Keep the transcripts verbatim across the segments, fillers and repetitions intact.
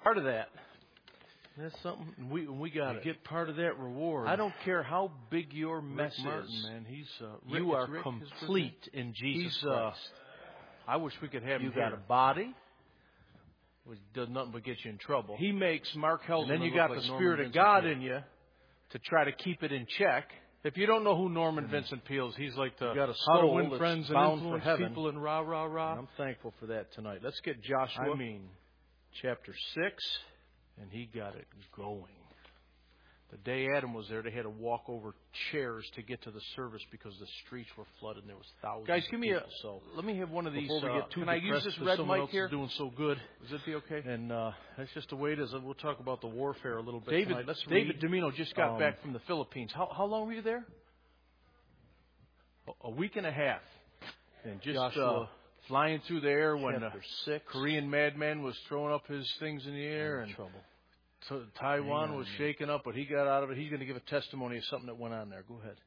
part of that. That's something we we got to get part of that reward. I don't care how big your mess Rick Martin, is, man. He's uh, you Rick, are Rick, complete in Jesus He's, Christ. Uh, I wish we could have you him got here. a body, which does nothing but get you in trouble. He makes Mark Helserman. And then you look got like the Norman Spirit of Vincent God Peale. in you to try to keep it in check. If you don't know who Norman mm-hmm. Vincent Peale is, he's like the you got a How to soul Win that's Friends and bound Influence for heaven. People and rah rah rah. And I'm thankful for that tonight. Let's get Joshua. I mean, chapter six. And he got it going. The day Adam was there, they had to walk over chairs to get to the service because the streets were flooded and there was thousands. Guys, give me people, a. So let me have one of these. Before we get too uh, can I use this red mic here? Doing so good. Is it the okay? And uh, that's just the way it is. We'll talk about the warfare a little bit David, tonight. Let's David read. Domino just got um, back from the Philippines. How how long were you there? A, a week and a half. And just Joshua, uh, flying through the air when the six. Korean madman was throwing up his things in the air in and trouble. So Taiwan Amen. was shaken up, but he got out of it. He's going to give a testimony of something that went on there. Go ahead.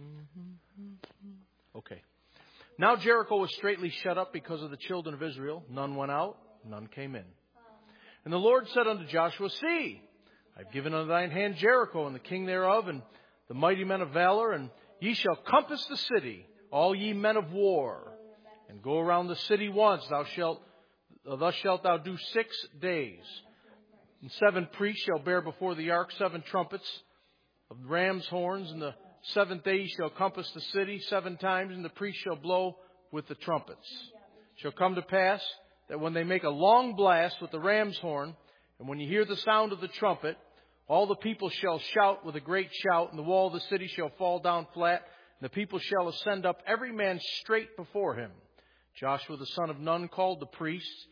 Okay. Now Jericho was straitly shut up because of the children of Israel. None went out, none came in. And the Lord said unto Joshua, See, I've given unto thine hand Jericho and the king thereof, and the mighty men of valor, and ye shall compass the city, all ye men of war, and go around the city once. Thou shalt, thus shalt thou do six days. And seven priests shall bear before the ark seven trumpets of ram's horns. And the seventh day ye shall compass the city seven times, and the priests shall blow with the trumpets. It shall come to pass that when they make a long blast with the ram's horn, and when you hear the sound of the trumpet, all the people shall shout with a great shout, and the wall of the city shall fall down flat, and the people shall ascend up, every man straight before him. Joshua the son of Nun called the priests,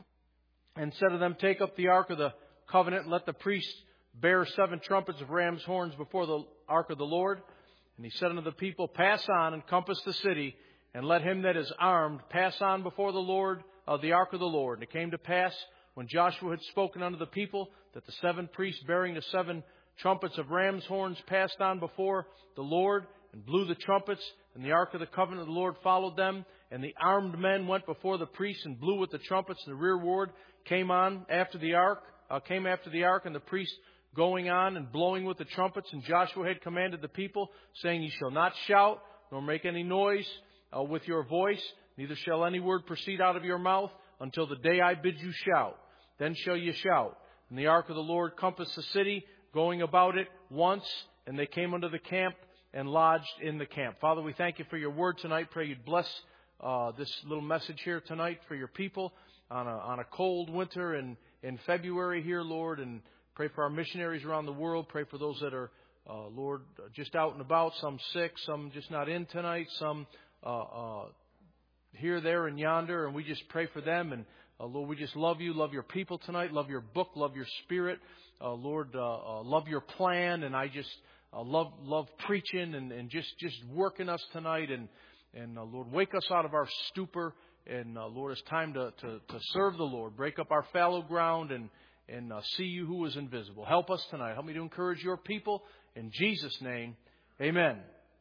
and said to them, Take up the ark of the covenant, and let the priests bear seven trumpets of ram's horns before the ark of the Lord. And he said unto the people, Pass on and compass the city, and let him that is armed pass on before the Lord of the ark of the Lord. And it came to pass, when Joshua had spoken unto the people, that the seven priests bearing the seven trumpets of ram's horns passed on before the Lord, and blew the trumpets, and the ark of the covenant of the Lord followed them. And the armed men went before the priests and blew with the trumpets, and the rearward came on after the ark. Uh, came after the ark, and the priests going on and blowing with the trumpets. And Joshua had commanded the people, saying, Ye shall not shout, nor make any noise uh, with your voice, neither shall any word proceed out of your mouth, until the day I bid you shout. Then shall ye shout. And the ark of the Lord compassed the city, going about it once, and they came unto the camp and lodged in the camp. Father, we thank you for your word tonight. Pray you'd bless uh, this little message here tonight for your people on a, on a cold winter and in February here, Lord, and pray for our missionaries around the world. Pray for those that are, uh, Lord, just out and about, some sick, some just not in tonight, some uh, uh, here, there, and yonder. And we just pray for them. And, uh, Lord, we just love you, love your people tonight, love your book, love your spirit. Uh, Lord, uh, uh, love your plan. And I just uh, love love preaching and, and just, just working us tonight. And, and uh, Lord, wake us out of our stupor. And, uh, Lord, it's time to, to, to serve the Lord. Break up our fallow ground and, and uh, see you who is invisible. Help us tonight. Help me to encourage your people. In Jesus' name, amen.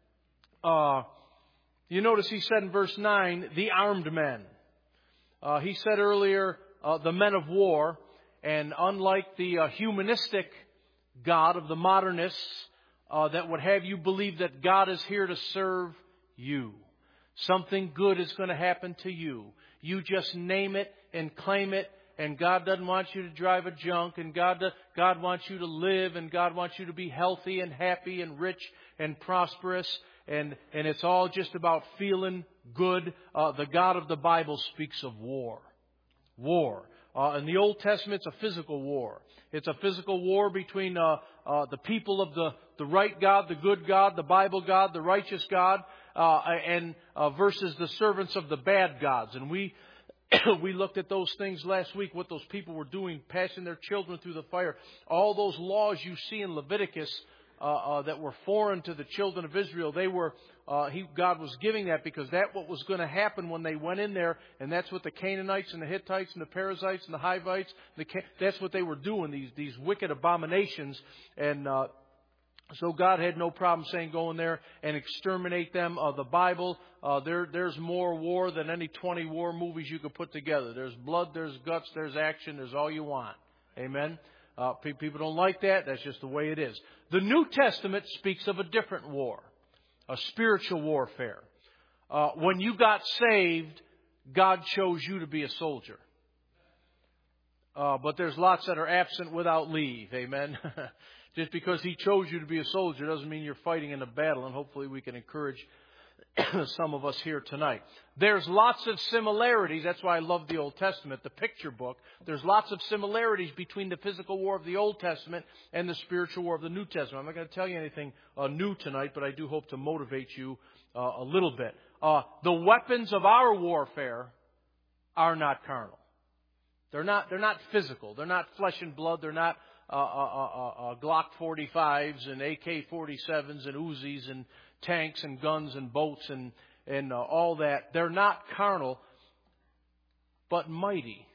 Uh, you notice he said in verse nine, the armed men. Uh, he said earlier, uh, the men of war. And unlike the uh, humanistic God of the modernists uh, that would have you believe that God is here to serve you. Something good is going to happen to you. You just name it and claim it. And God doesn't want you to drive a junk. And God, God wants you to live. And God wants you to be healthy and happy and rich and prosperous. And, and it's all just about feeling good. Uh, the God of the Bible speaks of war. War. Uh, in the Old Testament, it's a physical war. It's a physical war between uh, uh, the people of the, the right God, the good God, the Bible God, the righteous God, uh, and uh, versus the servants of the bad gods. And we we looked at those things last week, what those people were doing, passing their children through the fire. All those laws you see in Leviticus uh, uh, that were foreign to the children of Israel, they were uh, he, God was giving that because that's what was going to happen when they went in there, and that's what the Canaanites and the Hittites and the Perizzites and the Hivites, the, that's what they were doing, these these wicked abominations. And uh, so God had no problem saying go in there and exterminate them. Uh, the Bible, uh, there there's more war than any twenty war movies you could put together. There's blood, there's guts, there's action, there's all you want. Amen. Uh, pe- people don't like that. That's just the way it is. The New Testament speaks of a different war, a spiritual warfare. Uh, when you got saved, God chose you to be a soldier. Uh, but there's lots that are absent without leave. Amen. Just because He chose you to be a soldier doesn't mean you're fighting in a battle, and hopefully we can encourage some of us here tonight. There's lots of similarities. That's why I love the Old Testament, the picture book. There's lots of similarities between the physical war of the Old Testament and the spiritual war of the New Testament. I'm not going to tell you anything uh, new tonight, but I do hope to motivate you uh, a little bit. Uh, the weapons of our warfare are not carnal. They're not, they're not physical. They're not flesh and blood. They're not uh, uh, uh, uh, Glock forty-fives and A K forty-sevens and Uzis and tanks and guns and boats and, and uh, all that. They're not carnal, but mighty.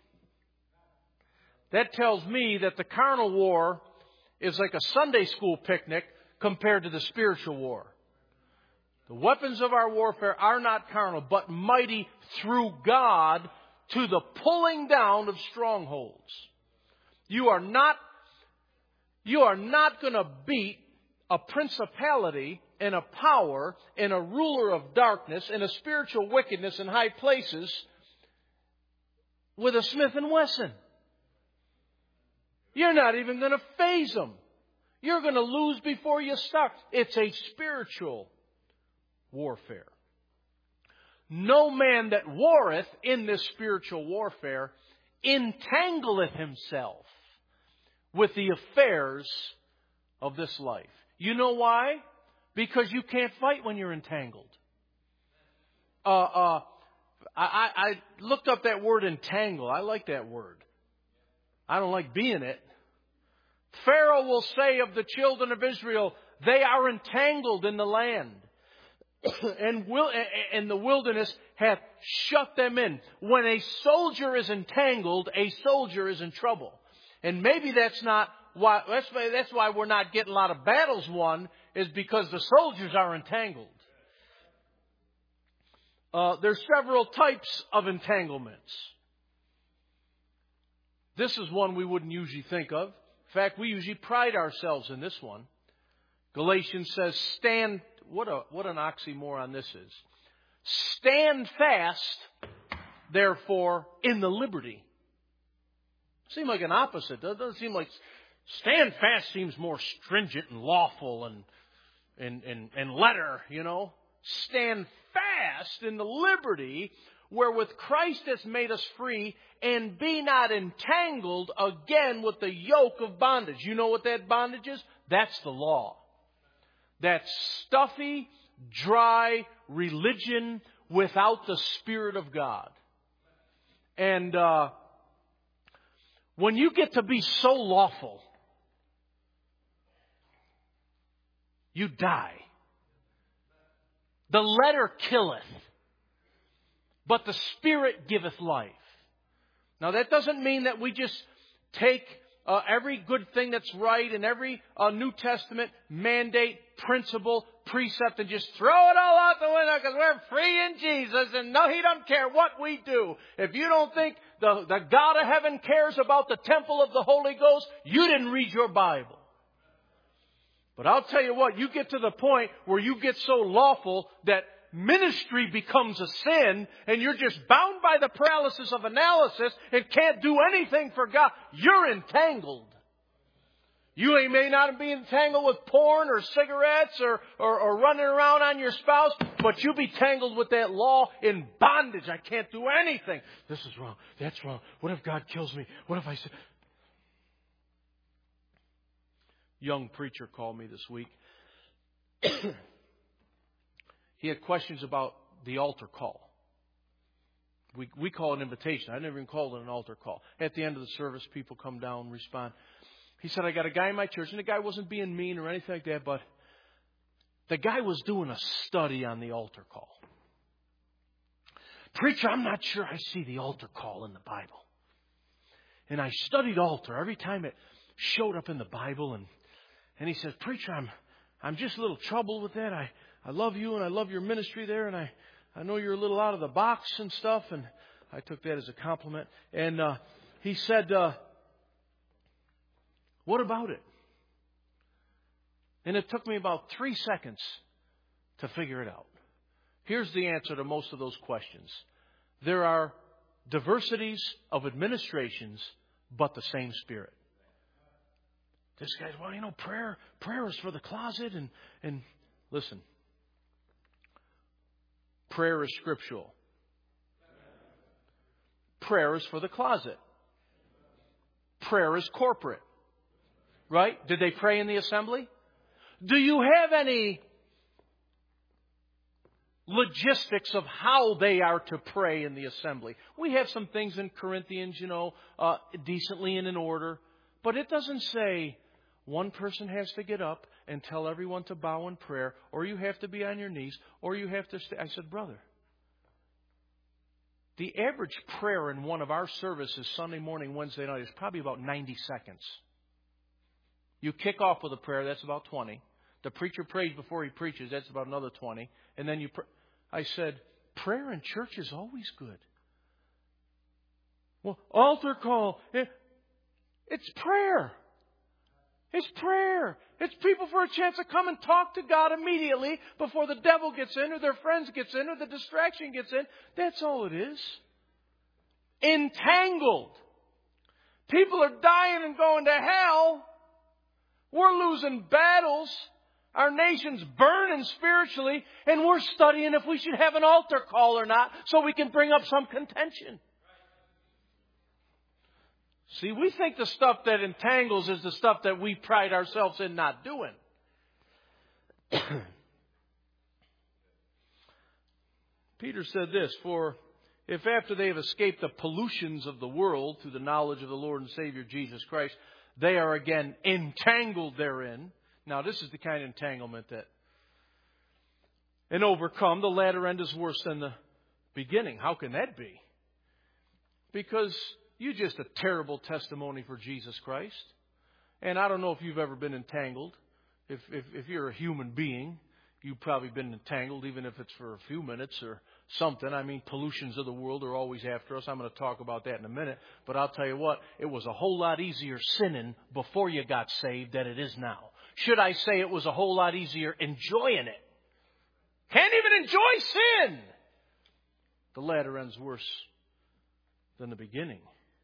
That tells me that the carnal war is like a Sunday school picnic compared to the spiritual war. The weapons of our warfare are not carnal, but mighty through God to the pulling down of strongholds. You are not, you are not going to beat a principality and a power and a ruler of darkness and a spiritual wickedness in high places with a Smith and Wesson. You're not even going to faze them. You're going to lose before you start. It's a spiritual warfare. No man that warreth in this spiritual warfare entangleth himself with the affairs of this life. You know why? Because you can't fight when you're entangled. Uh, uh, I, I looked up that word entangle. I like that word. I don't like being it. Pharaoh will say of the children of Israel, they are entangled in the land. and, will, and the wilderness hath shut them in. When a soldier is entangled, a soldier is in trouble. And maybe that's not why, that's why, that's why we're not getting a lot of battles won, is because the soldiers are entangled. Uh, there's several types of entanglements. This is one we wouldn't usually think of. In fact, we usually pride ourselves in this one. Galatians says, stand, what a, what an oxymoron this is. Stand fast, therefore, in the liberty. Seems like an opposite. It doesn't seem like stand fast seems more stringent and lawful and, and, and, and letter, you know. Stand fast in the liberty wherewith Christ has made us free, and be not entangled again with the yoke of bondage. You know what that bondage is? That's the law. That stuffy, dry religion without the Spirit of God. And uh, when you get to be so lawful, you die. The letter killeth, but the Spirit giveth life. Now that doesn't mean that we just take uh, every good thing that's right and every uh, New Testament mandate, principle, precept and just throw it all out the window because we're free in Jesus and no, He doesn't care what we do. If you don't think the, the God of heaven cares about the temple of the Holy Ghost, you didn't read your Bible. But I'll tell you what, you get to the point where you get so lawful that ministry becomes a sin and you're just bound by the paralysis of analysis and can't do anything for God. You're entangled. You may not be entangled with porn or cigarettes or, or, or running around on your spouse, but you be tangled with that law in bondage. I can't do anything. This is wrong. That's wrong. What if God kills me? What if I say... Young preacher called me this week. He had questions about the altar call. We we call it an invitation. I never even called it an altar call. At the end of the service, people come down and respond. He said, I got a guy in my church, and the guy wasn't being mean or anything like that, but the guy was doing a study on the altar call. Preacher, I'm not sure I see the altar call in the Bible. And I studied altar every time it showed up in the Bible, and And he says, Preacher, I'm I'm just a little troubled with that. I, I love you and I love your ministry there. And I, I know you're a little out of the box and stuff. And I took that as a compliment. And uh, he said, uh, What about it? And it took me about three seconds to figure it out. Here's the answer to most of those questions. There are diversities of administrations, but the same Spirit. This guy's, well, you know, prayer, prayer is for the closet. And, and listen, prayer is scriptural. Prayer is for the closet. Prayer is corporate. Right? Did they pray in the assembly? Do you have any logistics of how they are to pray in the assembly? We have some things in Corinthians, you know, uh, decently and in order. But it doesn't say one person has to get up and tell everyone to bow in prayer, or you have to be on your knees, or you have to stay. I said, brother, the average prayer in one of our services Sunday morning, Wednesday night is probably about ninety seconds. You kick off with a prayer, that's about twenty. The preacher prays before he preaches, that's about another twenty. And then you pray. I said, prayer in church is always good. Well, altar call. It's prayer. It's prayer. It's people for a chance to come and talk to God immediately before the devil gets in or their friends gets in or the distraction gets in. That's all it is. Entangled. People are dying and going to hell. We're losing battles. Our nation's burning spiritually, and we're studying if we should have an altar call or not so we can bring up some contention. See, we think the stuff that entangles is the stuff that we pride ourselves in not doing. Peter said this, for if after they have escaped the pollutions of the world through the knowledge of the Lord and Savior Jesus Christ, they are again entangled therein. Now, this is the kind of entanglement that, and overcome, the latter end is worse than the beginning. How can that be? Because you're just a terrible testimony for Jesus Christ. And I don't know if you've ever been entangled. If, if, if you're a human being, you've probably been entangled, even if it's for a few minutes or something. I mean, pollutions of the world are always after us. I'm going to talk about that in a minute. But I'll tell you what, it was a whole lot easier sinning before you got saved than it is now. Should I say it was a whole lot easier enjoying it? Can't even enjoy sin. The latter end's worse than the beginning.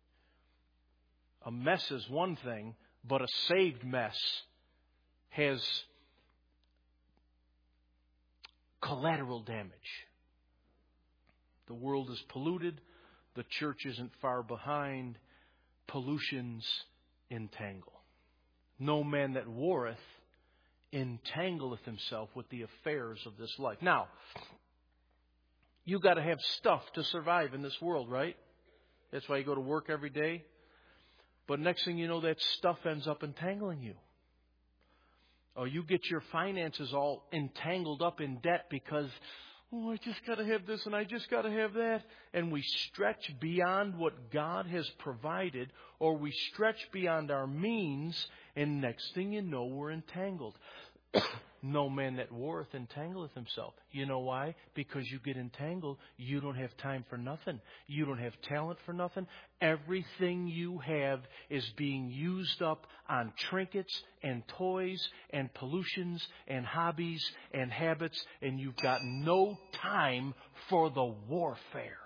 A mess is one thing, but a saved mess has collateral damage. The world is polluted. The church isn't far behind. Pollutions entangle. No man that warreth entangleth himself with the affairs of this life. Now, you got to have stuff to survive in this world, right? That's why you go to work every day. But next thing you know, that stuff ends up entangling you. Or you get your finances all entangled up in debt because, oh, I just got to have this and I just got to have that. And we stretch beyond what God has provided, or we stretch beyond our means, and next thing you know, we're entangled. No man that warreth entangleth himself. You know why? Because you get entangled, you don't have time for nothing. You don't have talent for nothing. Everything you have is being used up on trinkets and toys and pollutions and hobbies and habits, and you've got no time for the warfare.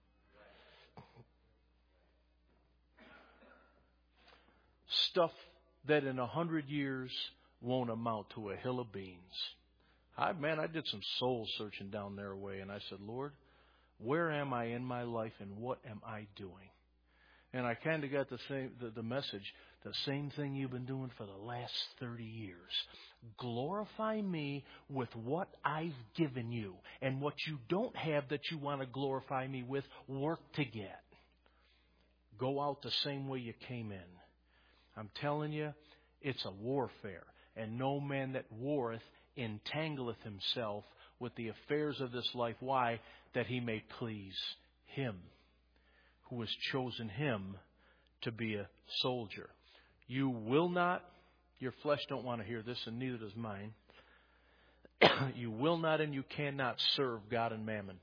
Stuff that in a hundred years won't amount to a hill of beans. I, man, I did some soul searching down their way, and I said, Lord, where am I in my life and what am I doing? And I kind of got the same the, the message, the same thing you've been doing for the last thirty years. Glorify me with what I've given you, and what you don't have that you want to glorify me with, work to get. Go out the same way you came in. I'm telling you, it's a warfare. And no man that warreth entangleth himself with the affairs of this life. Why? That he may please him who has chosen him to be a soldier. You will not, your flesh don't want to hear this, and neither does mine. You will not and you cannot serve God and mammon.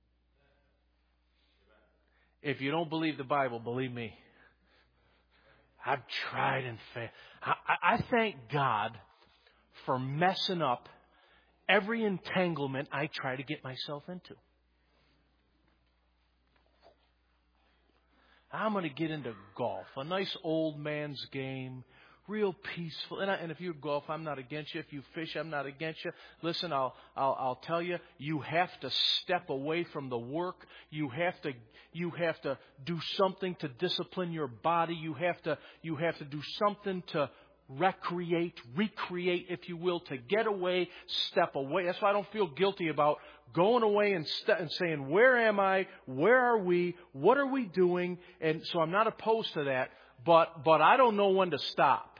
If you don't believe the Bible, believe me. I've tried and failed. I, I, I thank God for messing up every entanglement I try to get myself into. I'm going to get into golf, a nice old man's game, real peaceful. And, I, and if you golf, I'm not against you. If you fish, I'm not against you. Listen, I'll, I'll, I'll tell you, you have to step away from the work. You have to, you have to do something to discipline your body. You have to, you have to do something to recreate, recreate, if you will, to get away, step away. That's why I don't feel guilty about going away and, st- and saying, where am I? Where are we? What are we doing? And so I'm not opposed to that, but, but I don't know when to stop.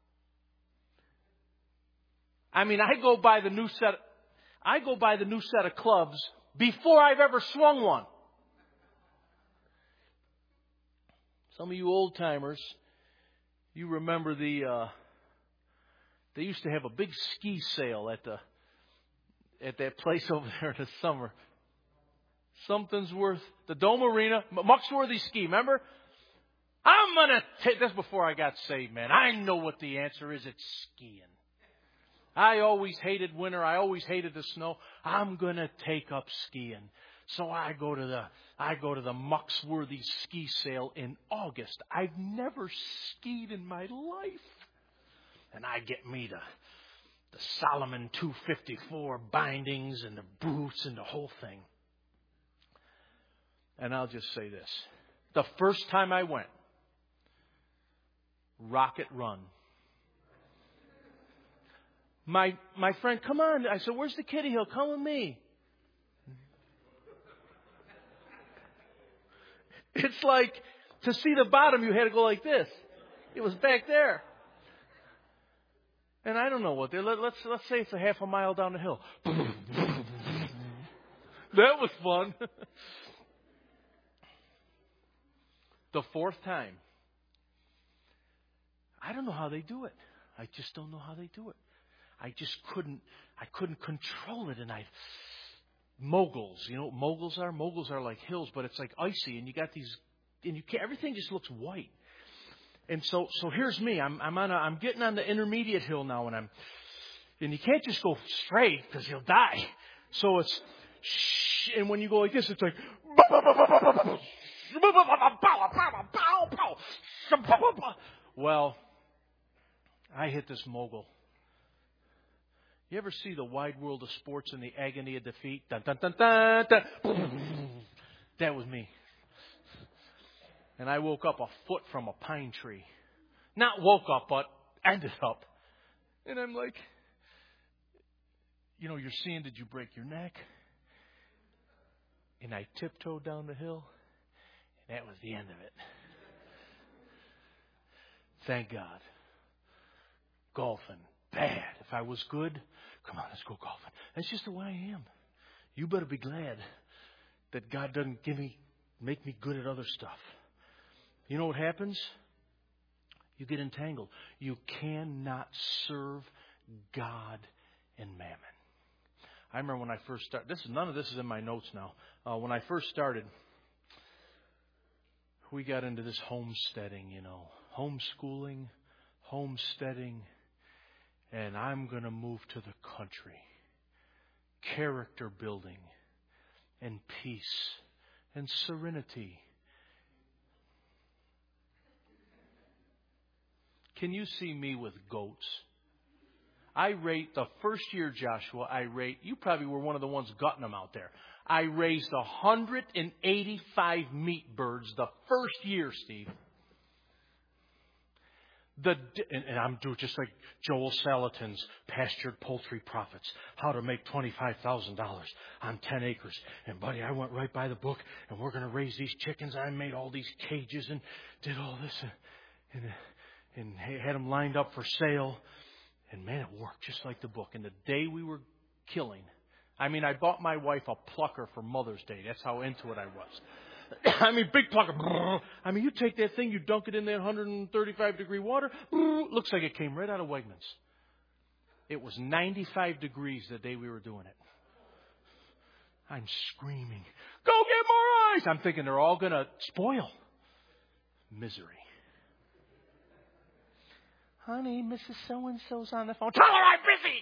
I mean, I go by the new set, I go by the new set of clubs before I've ever swung one. Some of you old timers, you remember the, uh, they used to have a big ski sale at the, at that place over there in the summer. Something's worth, the Dome Arena, Muxworthy Ski, remember? I'm going to take, that's before I got saved, man. I know what the answer is. It's skiing. I always hated winter. I always hated the snow. I'm going to take up skiing. So I go to the, I go to the Muxworthy Ski Sale in August. I've never skied in my life. And I get me the, the Salomon two fifty-four bindings and the boots and the whole thing. And I'll just say this. The first time I went, Rocket Run. My my friend, come on. I said, where's the kiddie hill? Come with me. It's like, to see the bottom, you had to go like this. It was back there. And I don't know what. Let, let's let's say it's a half a mile down the hill. That was fun. The fourth time, I don't know how they do it. I just don't know how they do it. I just couldn't. I couldn't control it, and I. Moguls, you know what moguls are? Moguls are like hills, but it's like icy, and you got these, and you can't. Everything just looks white. And so, so here's me. I'm, I'm on a, I'm getting on the intermediate hill now, and I'm, and you can't just go straight because you'll die. So it's, and when you go like this, it's like, well, I hit this mogul. You ever see The Wide World of Sports and the Agony of Defeat? Dun, dun, dun, dun, dun. That was me. And I woke up a foot from a pine tree. Not woke up, but ended up. And I'm like, you know, you're seeing, did you break your neck? And I tiptoed down the hill. And that was the end of it. Thank God. Golfing. Bad. If I was good, come on, let's go golfing. That's just the way I am. You better be glad that God doesn't give me, make me good at other stuff. You know what happens? You get entangled. You cannot serve God and mammon. I remember when I first started. This is none of this is in my notes now. Uh, when I first started, we got into this homesteading. You know, homeschooling, homesteading, and I'm going to move to the country. Character building, and peace, and serenity. Can you see me with goats? I rate the first year, Joshua, I rate, you probably were one of the ones gutting them out there. I raised one hundred eighty-five meat birds the first year, Steve. The, and, and I'm doing just like Joel Salatin's Pastured Poultry Profits, how to make twenty-five thousand dollars on ten acres. And buddy, I went right by the book, and we're going to raise these chickens. I made all these cages and did all this and, and, and had them lined up for sale. And man, it worked just like the book. And the day we were killing, I mean, I bought my wife a plucker for Mother's Day. That's how into it I was. I mean, big plucker. I mean, you take that thing, you dunk it in that one hundred thirty-five degree water. Looks like it came right out of Wegmans. It was ninety-five degrees the day we were doing it. I'm screaming, go get more ice. I'm thinking they're all going to spoil. Misery. honey, Missus So-and-so's on the phone. Tell her I'm busy.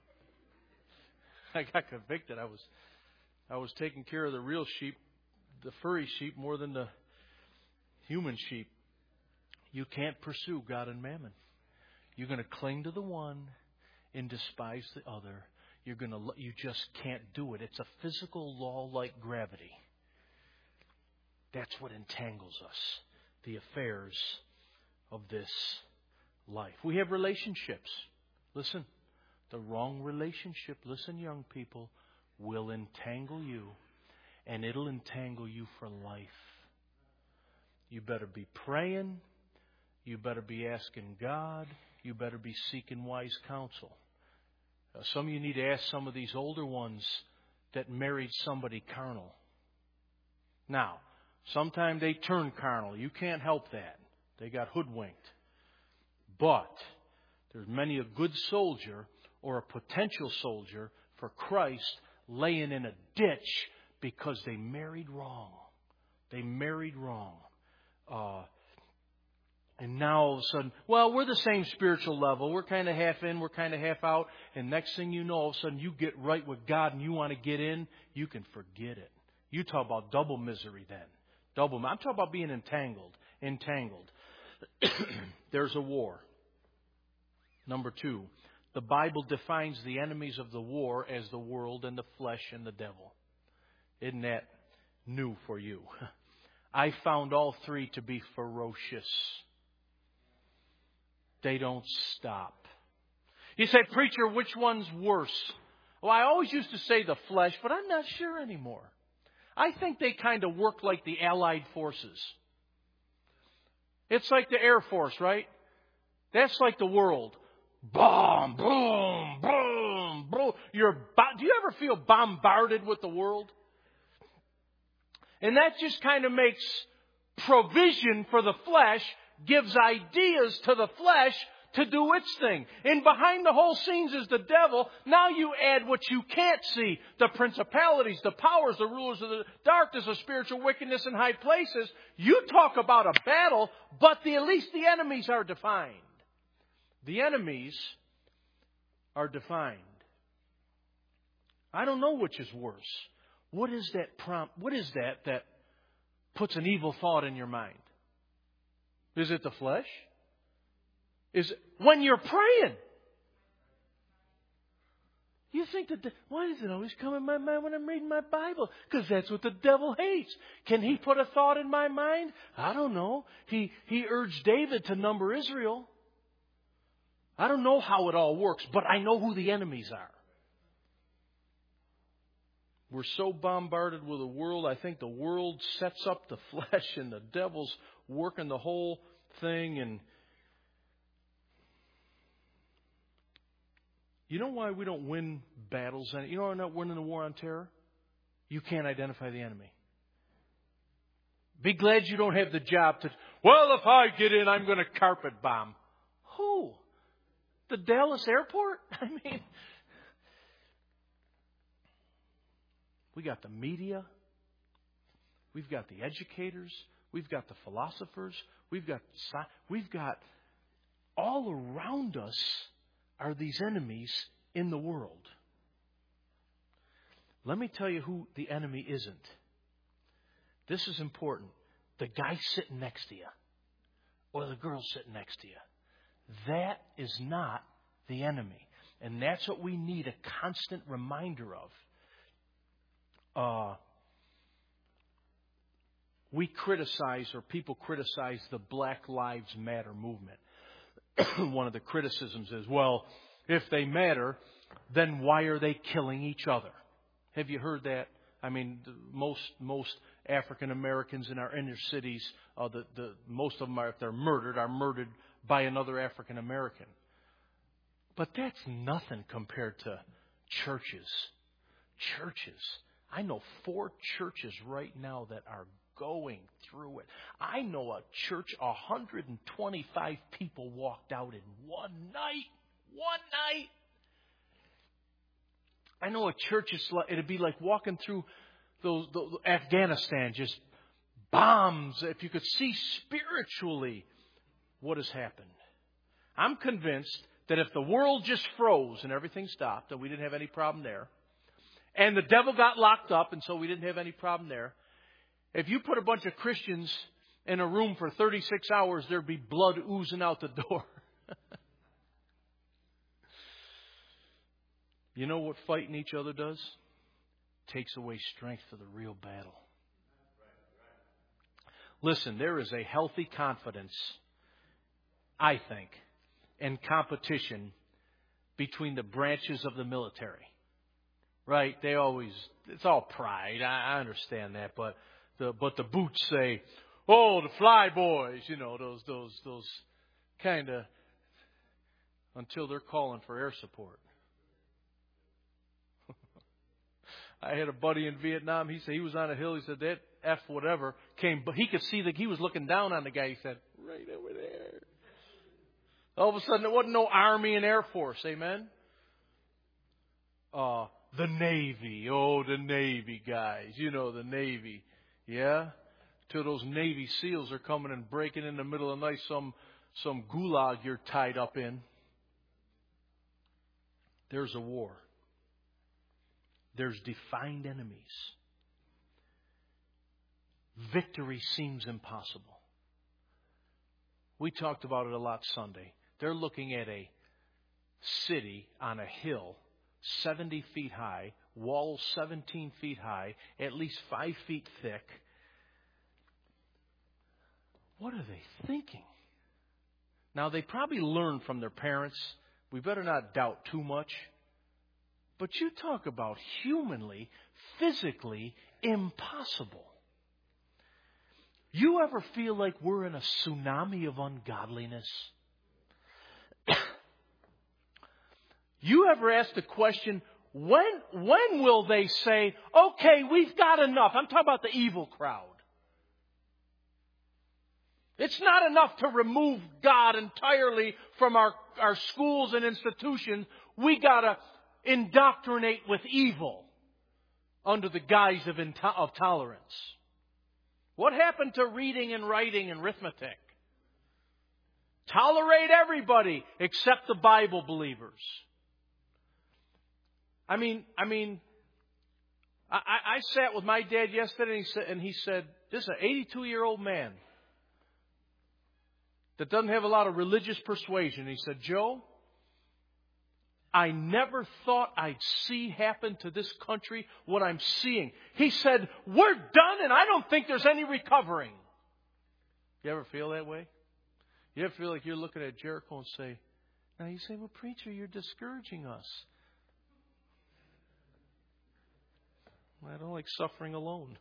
I got convicted. I was, I was taking care of the real sheep, the furry sheep, more than the human sheep. You can't pursue God and mammon. You're going to cling to the one and despise the other. You're going to, you just can't do it. It's a physical law like gravity. That's what entangles us. The affairs of this life. We have relationships. Listen, the wrong relationship, listen, young people, will entangle you, and it'll entangle you for life. You better be praying. You better be asking God. You better be seeking wise counsel. Uh, some of you need to ask some of these older ones that married somebody carnal. Now, sometimes they turn carnal. You can't help that. They got hoodwinked. But there's many a good soldier or a potential soldier for Christ laying in a ditch because they married wrong. They married wrong. Uh, and now all of a sudden, well, we're the same spiritual level. We're kind of half in, we're kind of half out. And next thing you know, all of a sudden you get right with God and you want to get in, you can forget it. You talk about double misery then. Double. I'm talking about being entangled. Entangled. There's a war. Number two, the Bible defines the enemies of the war as the world and the flesh and the devil. Isn't that new for you? I found all three to be ferocious. They don't stop. You say, preacher, which one's worse? Well, I always used to say the flesh, but I'm not sure anymore. I think they kind of work like the Allied forces. It's like the Air Force, right? That's like the world. Boom, boom, boom, boom. You're, do you ever feel bombarded with the world? And that just kind of makes provision for the flesh, gives ideas to the flesh to do its thing. And behind the whole scenes is the devil. Now you add what you can't see. The principalities, the powers, the rulers of the darkness, the spiritual wickedness in high places. You talk about a battle, but the, at least the enemies are defined. The enemies are defined. I don't know which is worse. What is that prompt? What is that that puts an evil thought in your mind? Is it the flesh? Is it when you're praying? You think that, the, why does it always come in my mind when I'm reading my Bible? Because that's what the devil hates. Can he put a thought in my mind? I don't know. He, he urged David to number Israel. I don't know how it all works, but I know who the enemies are. We're so bombarded with the world. I think the world sets up the flesh and the devil's working the whole thing. And you know why we don't win battles? You know why we're not winning the war on terror? You can't identify the enemy. Be glad you don't have the job to, well, if I get in, I'm going to carpet bomb. Who? The Dallas airport? I mean, we got the media. We've got the educators. We've got the philosophers. We've got, we've got all around us are these enemies in the world. Let me tell you who the enemy isn't. This is important. The guy sitting next to you or the girl sitting next to you. That is not the enemy. And that's what we need a constant reminder of. Uh, we criticize, or people criticize, the Black Lives Matter movement. One of the criticisms is, well, if they matter, then why are they killing each other? Have you heard that? I mean, most most African Americans in our inner cities, uh, the, the most of them, are, if they're murdered, are murdered by another African American. But that's nothing compared to churches. Churches. I know four churches right now that are going through it. I know a church, one hundred twenty-five people walked out in one night. One night. I know a church is like, it'd be like walking through those, those Afghanistan, just bombs. If you could see spiritually what has happened. I'm convinced that if the world just froze and everything stopped and we didn't have any problem there, and the devil got locked up and so we didn't have any problem there, if you put a bunch of Christians in a room for thirty-six hours, there'd be blood oozing out the door. You know what fighting each other does? Takes away strength for the real battle. Listen, there is a healthy confidence, I think, in competition between the branches of the military. Right? They always, it's all pride. I, I understand that, but the but the boots say, "Oh, the fly boys," you know, those those those kind of, until they're calling for air support. I had a buddy in Vietnam. He said he was on a hill. He said that F whatever came, but he could see that he was looking down on the guy. He said, "Right over there." All of a sudden, it wasn't no Army and Air Force. Amen. Uh, the Navy. Oh, the Navy guys. You know the Navy. Yeah. Till those Navy SEALs are coming and breaking in the middle of the night some some gulag you're tied up in. There's a war. There's defined enemies. Victory seems impossible. We talked about it a lot Sunday. They're looking at a city on a hill, seventy feet high, walls seventeen feet high, at least five feet thick. What are they thinking? Now, they probably learned from their parents. We better not doubt too much. But you talk about humanly, physically impossible. You ever feel like we're in a tsunami of ungodliness? You ever ask the question, when, when will they say, okay, we've got enough? I'm talking about the evil crowd. It's not enough to remove God entirely from our, our schools and institutions. We got to indoctrinate with evil under the guise of, into- of tolerance. What happened to reading and writing and arithmetic? Tolerate everybody except the Bible believers. I mean, I mean, I, I sat with my dad yesterday and he said, and he said, this is an eighty-two-year-old man that doesn't have a lot of religious persuasion. He said, Joe, I never thought I'd see happen to this country what I'm seeing. He said, we're done and I don't think there's any recovering. You ever feel that way? You ever feel like you're looking at Jericho and say, now you say, well, preacher, you're discouraging us. I don't like suffering alone.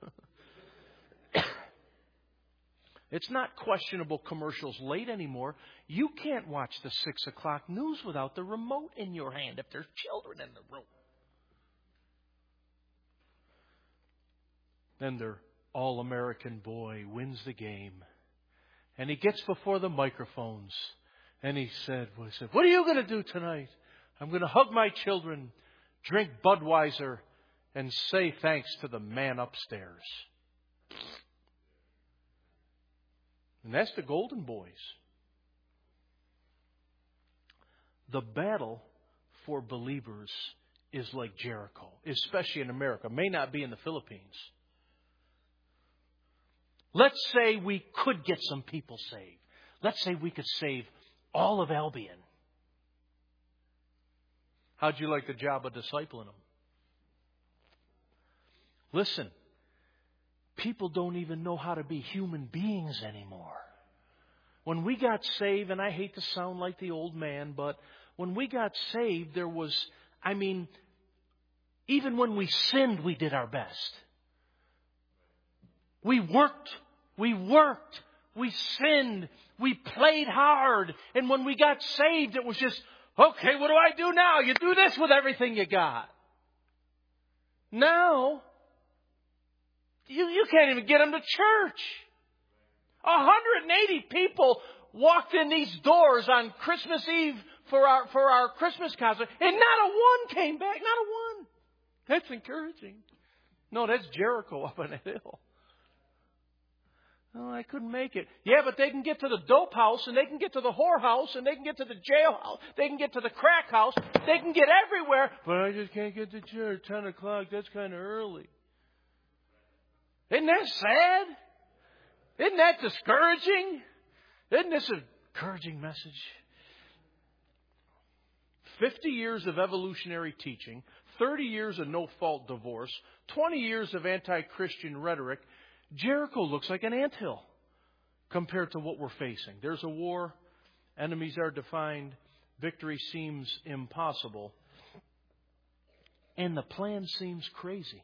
It's not questionable commercials late anymore. You can't watch the six o'clock news without the remote in your hand if there's children in the room. Then their all-American boy wins the game. And he gets before the microphones. And he said, well, he said, what are you going to do tonight? I'm going to hug my children, drink Budweiser, and say thanks to the man upstairs. And that's the Golden Boys. The battle for believers is like Jericho, especially in America. May not be in the Philippines. Let's say we could get some people saved. Let's say we could save all of Albion. How'd you like the job of discipling them? Listen, people don't even know how to be human beings anymore. When we got saved, and I hate to sound like the old man, but when we got saved, there was, I mean, even when we sinned, we did our best. We worked, we worked, we sinned, we played hard. And when we got saved, it was just, okay, what do I do now? You do this with everything you got. Now, You, you can't even get them to church. one hundred eighty people walked in these doors on Christmas Eve for our for our Christmas concert, and not a one came back. Not a one. That's encouraging. No, that's Jericho up on the hill. Oh, I couldn't make it. Yeah, but they can get to the dope house, and they can get to the whorehouse, and they can get to the jailhouse. They can get to the crack house. They can get everywhere. But I just can't get to church. ten o'clock, that's kind of early. Isn't that sad? Isn't that discouraging? Isn't this an encouraging message? Fifty years of evolutionary teaching, thirty years of no-fault divorce, twenty years of anti-Christian rhetoric. Jericho looks like an anthill compared to what we're facing. There's a war. Enemies are defined. Victory seems impossible. And the plan seems crazy.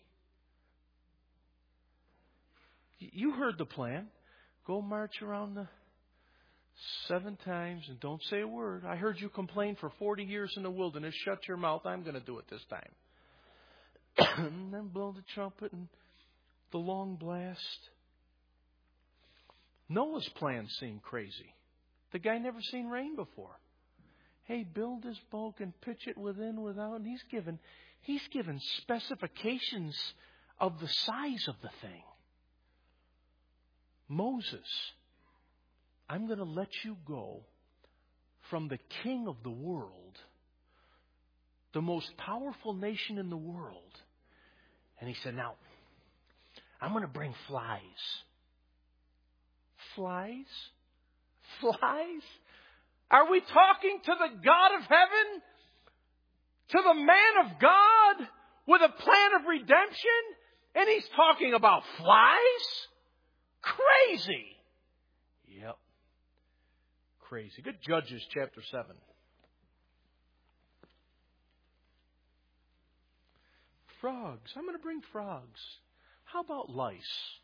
You heard the plan. Go march around the seven times and don't say a word. I heard you complain for forty years in the wilderness. Shut your mouth. I'm going to do it this time. And then blow the trumpet and the long blast. Noah's plan seemed crazy. The guy never seen rain before. Hey, build this boat and pitch it within, without. And he's given, he's given specifications of the size of the thing. Moses, I'm going to let you go from the king of the world, the most powerful nation in the world. And he said, now, I'm going to bring flies. Flies? Flies? Are we talking to the God of heaven? To the man of God with a plan of redemption? And he's talking about flies? Crazy. Yep. Crazy. Good Judges chapter seven. Frogs. I'm going to bring frogs. How about lice?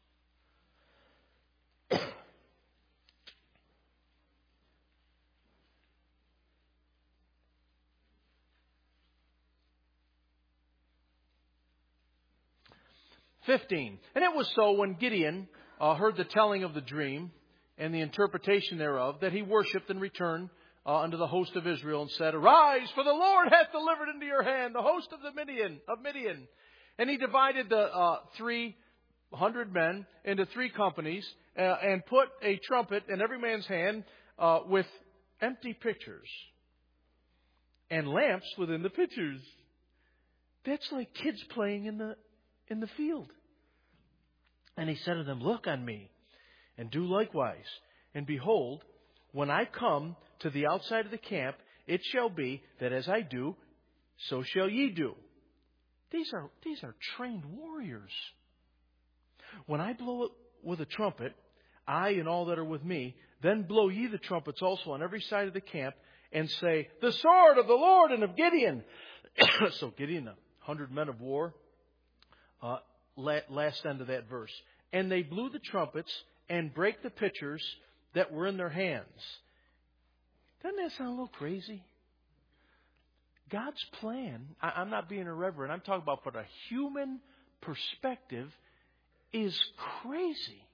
Fifteen. And it was so when Gideon uh, heard the telling of the dream and the interpretation thereof, that he worshipped and returned uh, unto the host of Israel and said, Arise, for the Lord hath delivered into your hand the host of the Midian of Midian. And he divided the uh, three hundred men into three companies uh, and put a trumpet in every man's hand uh, with empty pitchers and lamps within the pitchers. That's like kids playing in the in the field. And he said to them, Look on me, and do likewise. And behold, when I come to the outside of the camp, it shall be that as I do, so shall ye do. These are, these are trained warriors. When I blow it with a trumpet, I and all that are with me, then blow ye the trumpets also on every side of the camp, and say, The sword of the Lord and of Gideon. So Gideon, a hundred men of war, uh, last end of that verse. And they blew the trumpets and brake the pitchers that were in their hands. Doesn't that sound a little crazy? God's plan, I, I'm not being irreverent, I'm talking about from a human perspective, is crazy.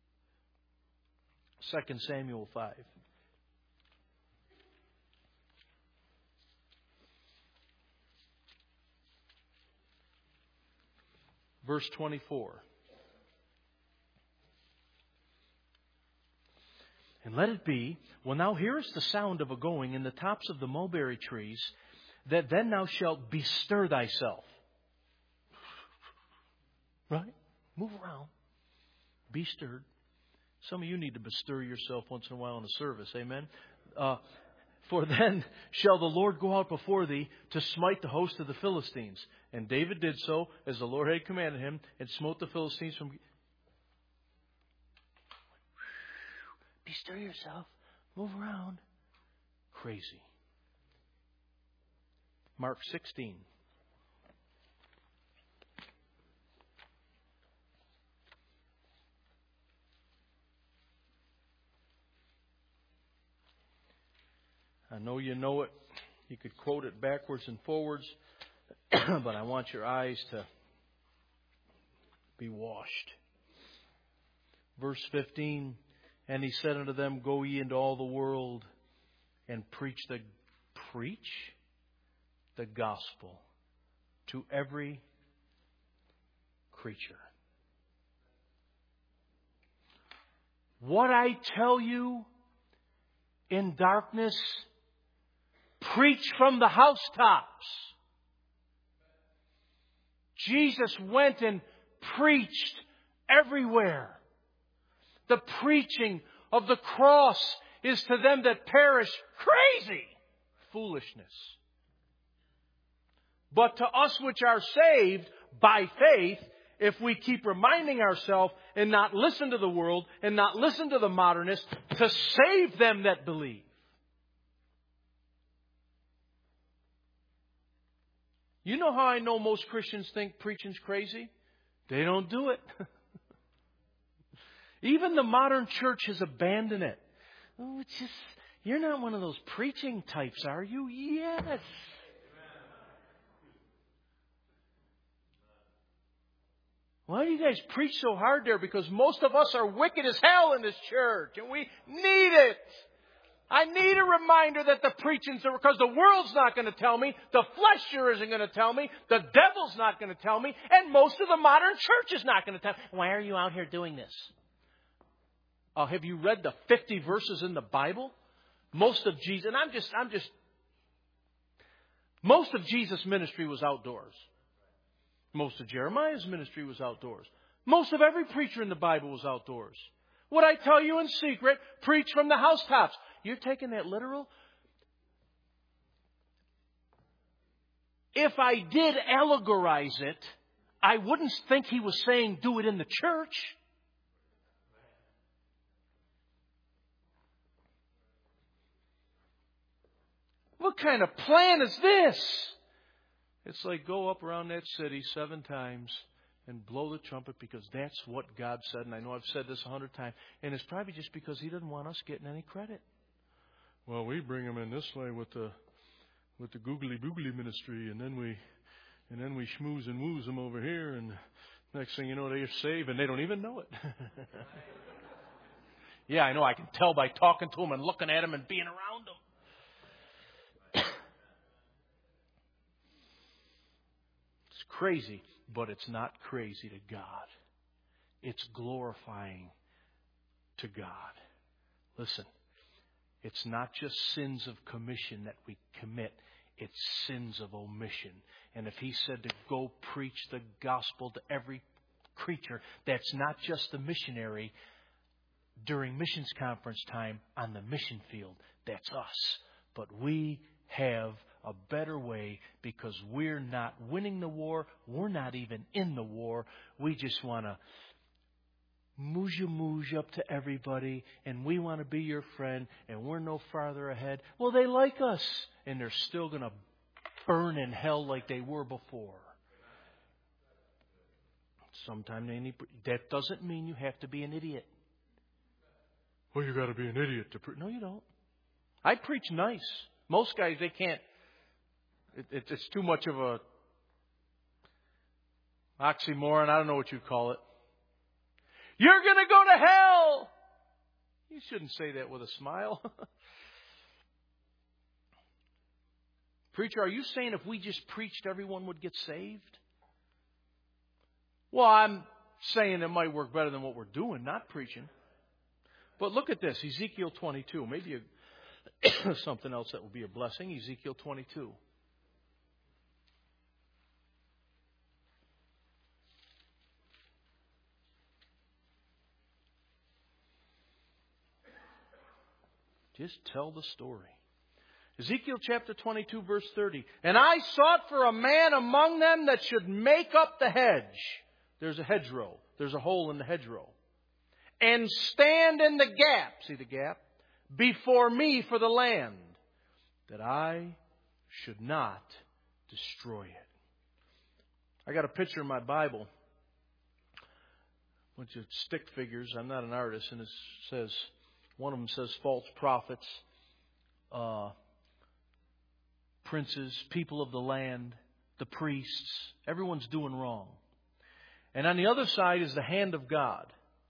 Second Samuel five. Verse twenty-four. And let it be, when thou hearest the sound of a going in the tops of the mulberry trees, that then thou shalt bestir thyself. Right? Move around. Be stirred. Some of you need to bestir yourself once in a while in a service. Amen? Uh, For then shall the Lord go out before thee to smite the host of the Philistines. And David did so, as the Lord had commanded him, and smote the Philistines from... Bestir yourself. Move around. Crazy. Mark sixteen. I know you know it. You could quote it backwards and forwards, but I want your eyes to be washed. Verse fifteen, and he said unto them, Go ye into all the world and preach the preach the gospel to every creature. what I tell you in darkness, preach from the housetops. Jesus went and preached everywhere. The preaching of the cross is to them that perish crazy foolishness. But to us which are saved by faith, if we keep reminding ourselves and not listen to the world and not listen to the modernists, to save them that believe. You know how I know most Christians think preaching's crazy? They don't do it. Even the modern church has abandoned it. Oh, it's just, you're not one of those preaching types, are you? Yes. Why do you guys preach so hard there? Because most of us are wicked as hell in this church, and we need it. I need a reminder that the preaching's there, because the world's not going to tell me, the flesh sure isn't going to tell me, the devil's not going to tell me, and most of the modern church is not going to tell me. Why are you out here doing this? Uh, have you read the fifty verses in the Bible? Most of Jesus, and I'm just, I'm just, most of Jesus' ministry was outdoors. Most of Jeremiah's ministry was outdoors. Most of every preacher in the Bible was outdoors. What I tell you in secret, preach from the housetops. You're taking that literal? If I did allegorize it, I wouldn't think he was saying do it in the church. What kind of plan is this? It's like go up around that city seven times and blow the trumpet, because that's what God said. And I know I've said this a hundred times. And it's probably just because He doesn't want us getting any credit. Well, we bring them in this way with the with the googly boogly ministry, and then we and then we schmooze and woos them over here, and next thing you know, they're saved and they don't even know it. Yeah, I know. I can tell by talking to them and looking at them and being around them. Crazy, but it's not crazy to God. It's glorifying to God. Listen, it's not just sins of commission that we commit. It's sins of omission. And if He said to go preach the gospel to every creature, that's not just the missionary during missions conference time on the mission field. That's us. But we have a better way, because we're not winning the war. We're not even in the war. We just want to mooja-mooja up to everybody, and we want to be your friend, and we're no farther ahead. Well, they like us, and they're still going to burn in hell like they were before. Sometimes they need, that doesn't mean you have to be an idiot. Well, you got to be an idiot to preach. No, you don't. I preach nice. Most guys, they can't. It, it, it's too much of a oxymoron. I don't know what you'd call it. You're going to go to hell. You shouldn't say that with a smile. Preacher, are you saying if we just preached, everyone would get saved? Well, I'm saying it might work better than what we're doing, not preaching. But look at this, Ezekiel twenty-two. Maybe a, something else that will be a blessing. Ezekiel twenty-two. Just tell the story. Ezekiel chapter twenty-two, verse thirty. And I sought for a man among them that should make up the hedge. There's a hedgerow. There's a hole in the hedgerow. And stand in the gap. See the gap? Before me for the land, that I should not destroy it. I got a picture in my Bible. A bunch of stick figures. I'm not an artist. And it says, one of them says false prophets, uh, princes, people of the land, the priests. Everyone's doing wrong. And on the other side is the hand of God.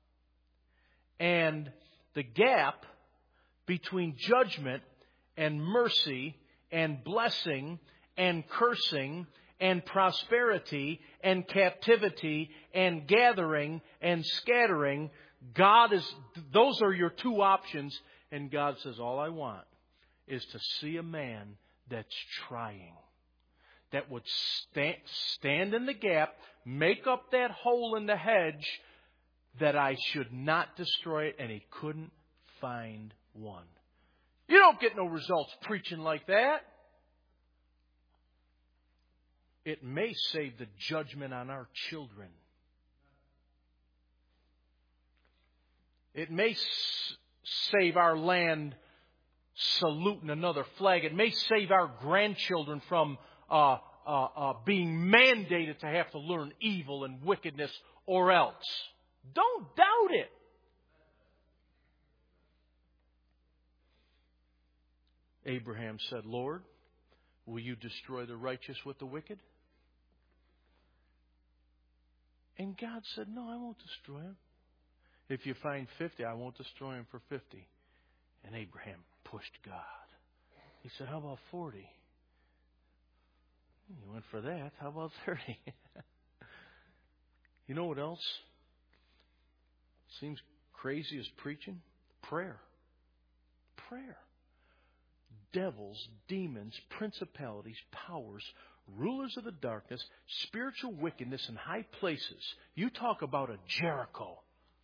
And the gap between judgment and mercy and blessing and cursing and prosperity and captivity and gathering and scattering, God is, those are your two options. And God says, all I want is to see a man that's trying, that would stand, stand in the gap, make up that hole in the hedge, that I should not destroy it. And he couldn't find one. You don't get no results preaching like that. It may save the judgment on our children. It may s- save our land saluting another flag. It may save our grandchildren from uh, uh, uh, being mandated to have to learn evil and wickedness or else. Don't doubt it. Abraham said, Lord, will you destroy the righteous with the wicked? And God said, no, I won't destroy him. If you find fifty, I won't destroy him for fifty. And Abraham pushed God. He said, how about forty? He went for that. How about thirty? You know what else seems crazy as preaching? Prayer. Prayer. Devils, demons, principalities, powers, rulers of the darkness, spiritual wickedness in high places. You talk about a Jericho.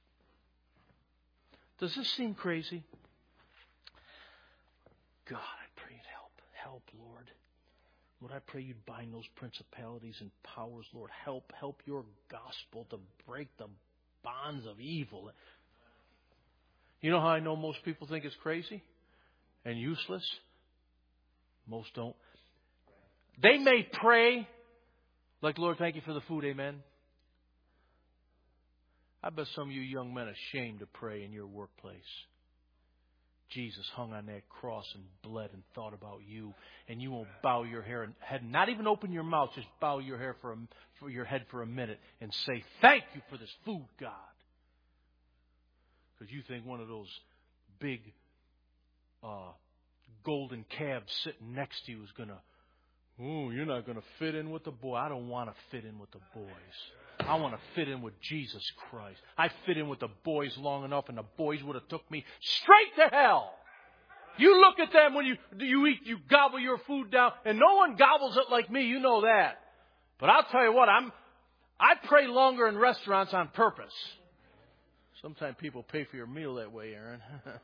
Does this seem crazy? God, I pray you'd help. Help, Lord. Lord, I pray you'd bind those principalities and powers, Lord. Help, help your gospel to break the bonds of evil. You know how I know most people think it's crazy and useless? Most don't. They may pray like, Lord, thank you for the food, amen. I bet some of you young men are ashamed to pray in your workplace. Jesus hung on that cross and bled and thought about you, and you won't bow your head, not even open your mouth, just bow your hair for, a, for your head for a minute and say, thank you for this food, God. Because you think one of those big uh, golden calves sitting next to you is going to, oh, you're not going to fit in with the boy. I don't want to fit in with the boys. I want to fit in with Jesus Christ. I fit in with the boys long enough, and the boys would have took me straight to hell. You look at them when you you eat, you gobble your food down, and no one gobbles it like me. You know that. But I'll tell you what, I'm I pray longer in restaurants on purpose. Sometimes people pay for your meal that way, Aaron.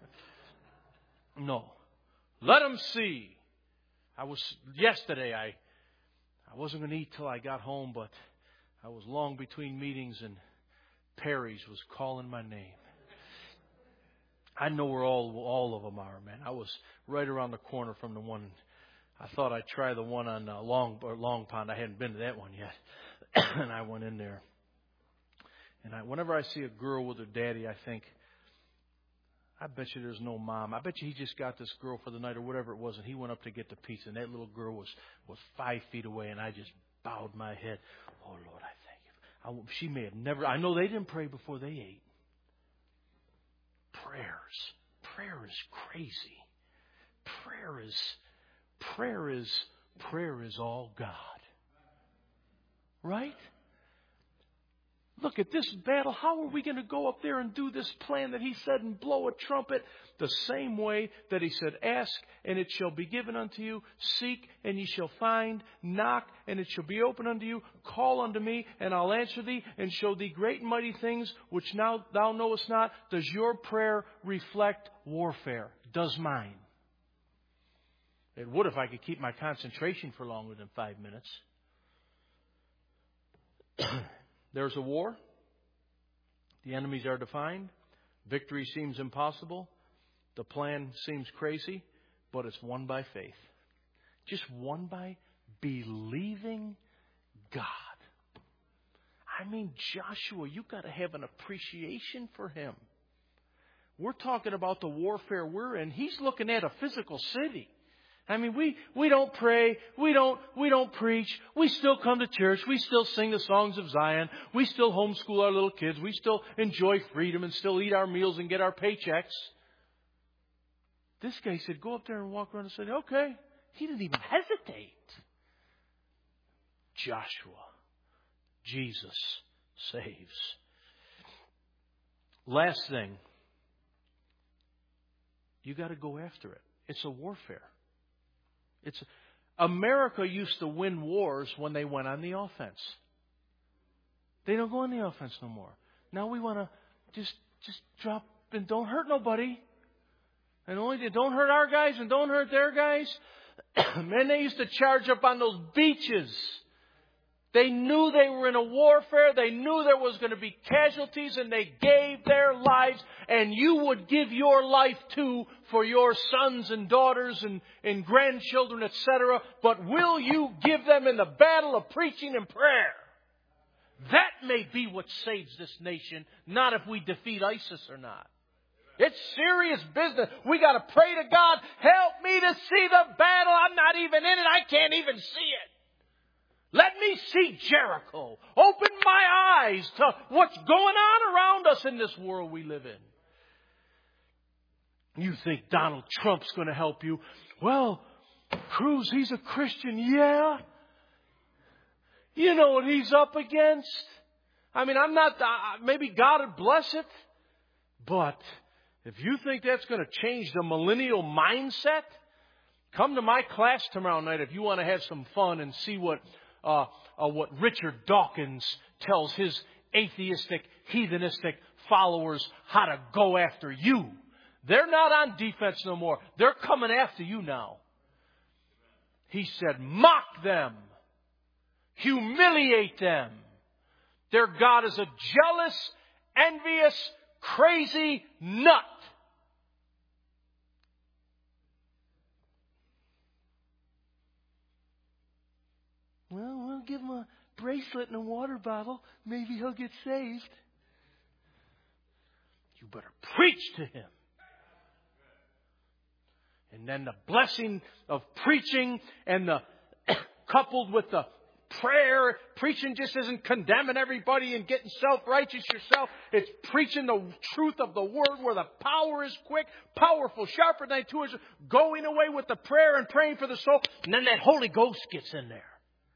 No, let them see. I was yesterday. I I wasn't going to eat till I got home, but I was long between meetings, and Perry's was calling my name. I know where all all of them are, man. I was right around the corner from the one. I thought I'd try the one on uh, Long or Long Pond. I hadn't been to that one yet, and I went in there. And I, whenever I see a girl with her daddy, I think, I bet you there's no mom. I bet you he just got this girl for the night or whatever it was, and he went up to get the pizza, and that little girl was was five feet away, and I just bowed my head. Oh, Lord, I thank you. I, she may have never, I know they didn't pray before they ate. Prayers. Prayer is crazy. Prayer is, prayer is, prayer is all God. Right? Look at this battle. How are we going to go up there and do this plan that he said and blow a trumpet? The same way that he said, ask and it shall be given unto you. Seek and ye shall find. Knock and it shall be opened unto you. Call unto me and I'll answer thee and show thee great and mighty things which now thou knowest not. Does your prayer reflect warfare? Does mine? It would if I could keep my concentration for longer than five minutes. There's a war. The enemies are defined. Victory seems impossible. The plan seems crazy, but it's won by faith. Just won by believing God. I mean, Joshua, you got to have an appreciation for him. We're talking about the warfare we're in. He's looking at a physical city. I mean, we, we don't pray, we don't, we don't preach, we still come to church, we still sing the songs of Zion, we still homeschool our little kids, we still enjoy freedom and still eat our meals and get our paychecks. This guy said, go up there and walk around and say, okay. He didn't even hesitate. Joshua, Jesus saves. Last thing. You got to go after it. It's a warfare. It's America used to win wars when they went on the offense. They don't go on the offense no more. Now we want to just just drop and don't hurt nobody. And only don't hurt our guys and don't hurt their guys. Man, they used to charge up on those beaches. They knew they were in a warfare. They knew there was going to be casualties, and they gave their lives. And you would give your life too for your sons and daughters and, and grandchildren, et cetera. But will you give them in the battle of preaching and prayer? That may be what saves this nation, not if we defeat ISIS or not. It's serious business. We got to pray to God, help me to see the battle. I'm not even in it. I can't even see it. Let me see Jericho. Open my eyes to what's going on around us in this world we live in. You think Donald Trump's going to help you? Well, Cruz, he's a Christian. Yeah. You know what he's up against. I mean, I'm not, uh, maybe God would bless it. But if you think that's going to change the millennial mindset, come to my class tomorrow night if you want to have some fun and see what uh, uh, what Richard Dawkins tells his atheistic, heathenistic followers how to go after you. They're not on defense no more. They're coming after you now. He said, mock them. Humiliate them. Their God is a jealous, envious, crazy nut. Well, we'll give him a bracelet and a water bottle. Maybe he'll get saved. You better preach to him. And then the blessing of preaching and the coupled with the prayer. Preaching just isn't condemning everybody and getting self-righteous yourself. It's preaching the truth of the word where the power is quick, powerful, sharper than a two-edged, going away with the prayer and praying for the soul. And then that Holy Ghost gets in there.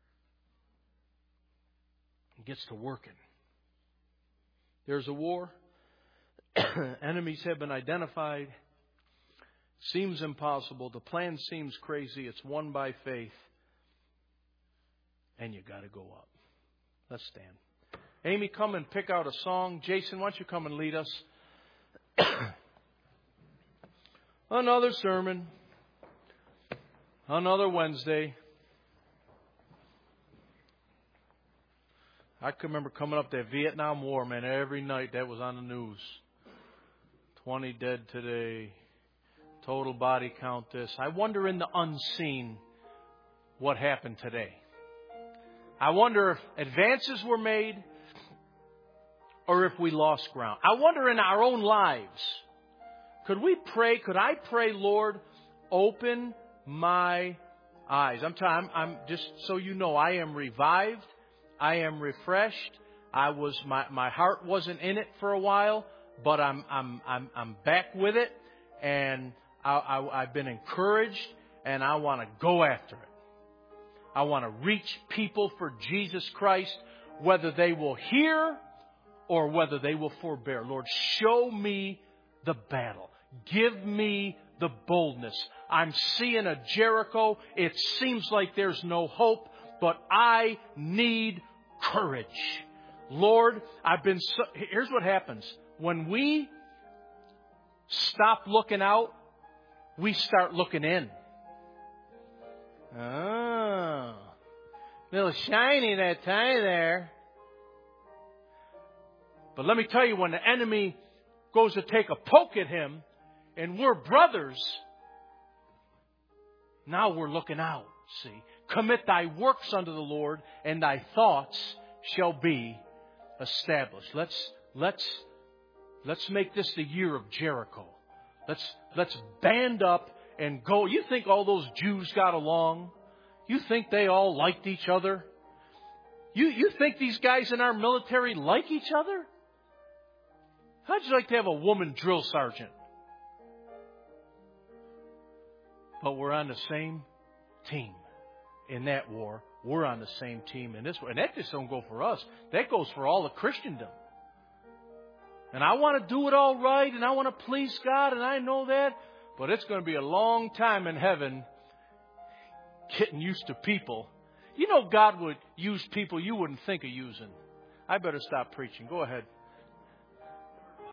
And gets to working. There's a war. Enemies have been identified. Seems impossible. The plan seems crazy. It's won by faith. And you got to go up. Let's stand. Amy, come and pick out a song. Jason, why don't you come and lead us? Another sermon. Another Wednesday. I can remember coming up that Vietnam War, man. Every night that was on the news. twenty dead today. Total body count this. I wonder in the unseen what happened today. I wonder if advances were made or if we lost ground. I wonder in our own lives, could we pray, could I pray, Lord, open my eyes. I'm, t- I'm, I'm just so you know, I am revived. I am refreshed. I was my, my heart wasn't in it for a while, but I'm I'm I'm I'm back with it, and I, I, I've been encouraged, and I want to go after it. I want to reach people for Jesus Christ, whether they will hear or whether they will forbear. Lord, show me the battle. Give me the boldness. I'm seeing a Jericho. It seems like there's no hope, but I need courage. Lord, I've been so, here's what happens. When we stop looking out, we start looking in. Oh, little shiny that tie there. But let me tell you, when the enemy goes to take a poke at him, and we're brothers, now we're looking out, see. Commit thy works unto the Lord, and thy thoughts shall be established. Let's, let's, let's make this the year of Jericho. Let's, let's band up and go. You think all those Jews got along? You think they all liked each other? You, you think these guys in our military like each other? How'd you like to have a woman drill sergeant? But we're on the same team in that war. We're on the same team in this war. And that just don't go for us. That goes for all of Christendom. And I want to do it all right, and I want to please God, and I know that. But it's going to be a long time in heaven getting used to people. You know God would use people you wouldn't think of using. I better stop preaching. Go ahead.